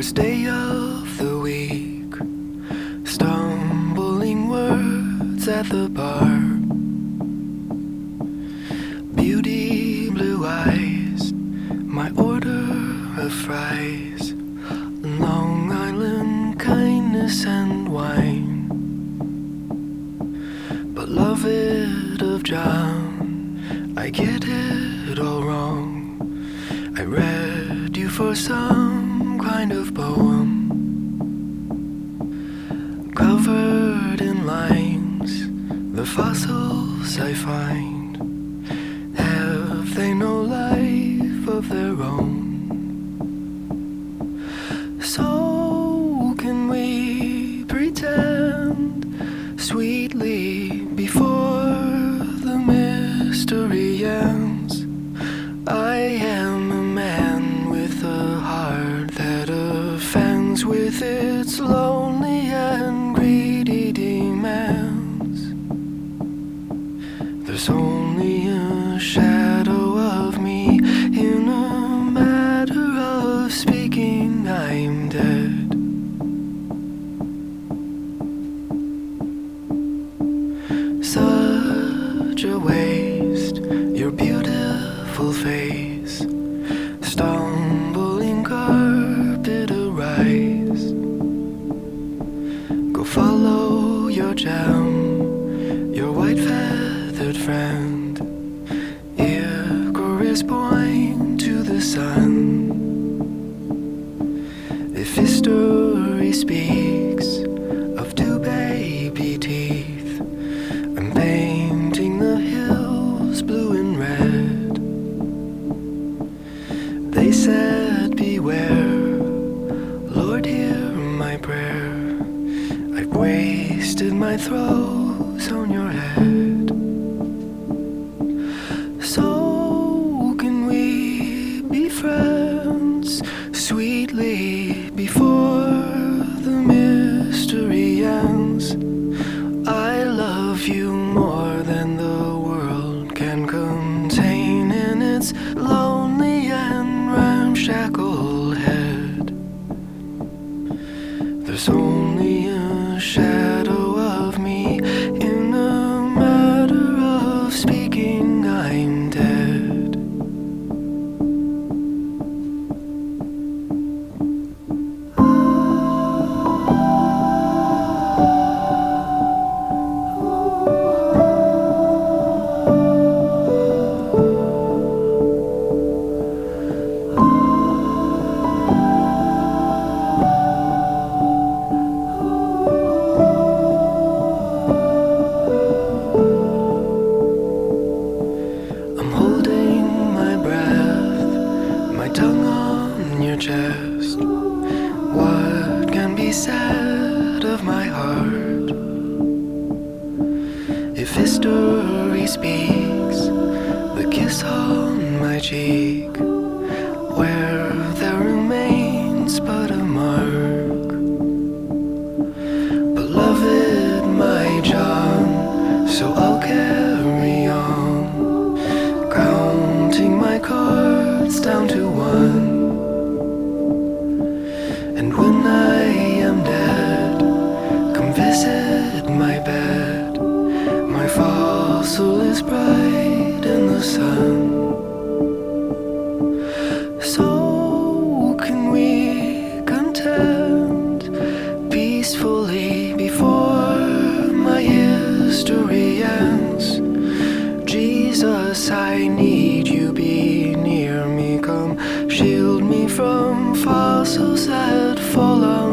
Day of the week, stumbling words at the bar. Beauty, blue eyes, my order of fries, Long Island kindness and wine. Beloved of John, I get it all wrong. I read you for some kind of poem, covered in lines, the fossils I find, have they no life of their own? So can we pretend sweetly before the mystery ends? I am a man with a heart that offends with its lonely and greedy demands. There's only a shadow of me in a matter of speaking. I'm dead. Such a waste, your beautiful face, stumbling carpet arise. Go follow your gem, your white feathered friend, Icarus point to the sun. If history speaks of two baby teeth, I'm painting the hills blue and red. They said beware, Lord hear my prayer. I've wasted my throws on your head. So can we be friends sweetly before the mystery ends? I love you more than the world can contain in its lonely and ramshackle head. There's only a shadow of me in a matter of speaking. I'm dead. Tongue on your chest, what can be said of my heart? If history speaks, the kiss on my cheek, where there remains but a mark. Beloved, my John, so I'll carry on, counting my cards down to one. And when I am dead, come visit my bed. My fossil is bright in the sun. So can we contend peacefully before my history ends? Jesus, I need you, be near me, come shield me from fossils that fall on